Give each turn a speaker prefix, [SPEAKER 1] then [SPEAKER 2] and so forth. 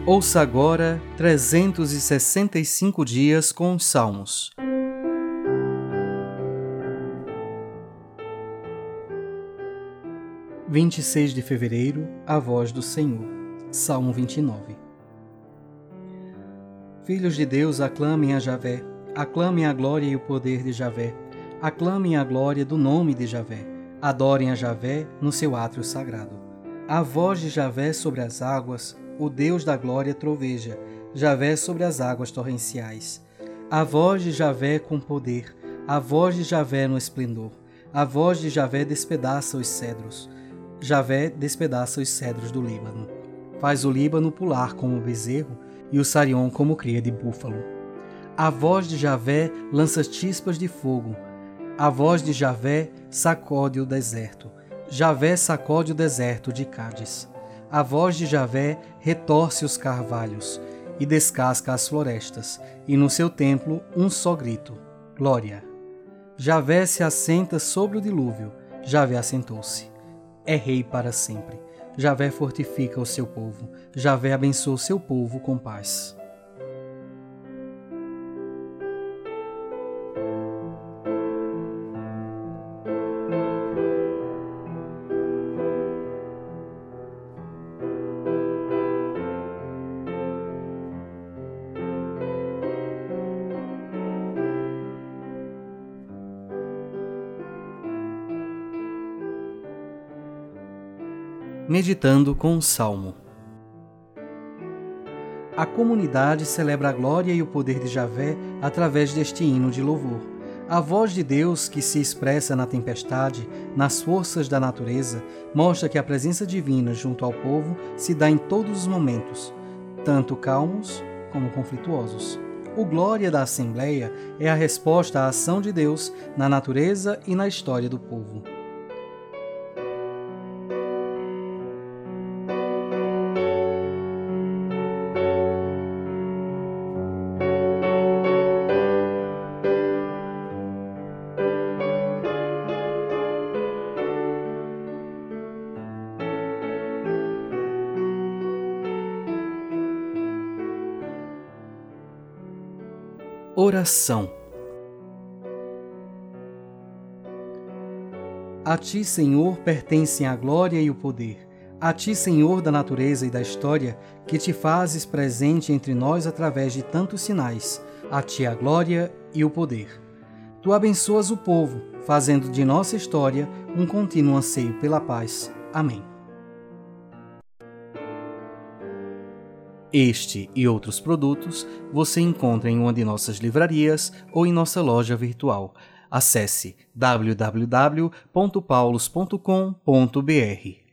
[SPEAKER 1] Ouça agora 365 dias com os Salmos. – 26 de fevereiro, a voz do Senhor. Salmo 29. Filhos de Deus, aclamem a Javé, aclamem a glória e o poder de Javé, aclamem a glória do nome de Javé, adorem a Javé no seu átrio sagrado. A voz de Javé sobre as águas, o Deus da glória troveja, Javé sobre as águas torrenciais. A voz de Javé com poder, a voz de Javé no esplendor, a voz de Javé despedaça os cedros. Javé despedaça os cedros do Líbano. Faz o Líbano pular como bezerro e o Sarion como cria de búfalo. A voz de Javé lança chispas de fogo. A voz de Javé sacode o deserto. Javé sacode o deserto de Cádiz. A voz de Javé retorce os carvalhos e descasca as florestas, e no seu templo um só grito: glória. Javé se assenta sobre o dilúvio, Javé assentou-se. É rei para sempre. Javé fortifica o seu povo, Javé abençoa o seu povo com paz. Meditando com o Salmo. A comunidade celebra a glória e o poder de Javé através deste hino de louvor. A voz de Deus, que se expressa na tempestade, nas forças da natureza, mostra que a presença divina junto ao povo se dá em todos os momentos, tanto calmos como conflituosos. O glória da Assembleia é a resposta à ação de Deus na natureza e na história do povo. Oração. A Ti, Senhor, pertencem a glória e o poder. A Ti, Senhor da natureza e da história, que Te fazes presente entre nós através de tantos sinais. A Ti a glória e o poder. Tu abençoas o povo, fazendo de nossa história um contínuo anseio pela paz. Amém. Este e outros produtos você encontra em uma de nossas livrarias ou em nossa loja virtual. Acesse www.paulos.com.br.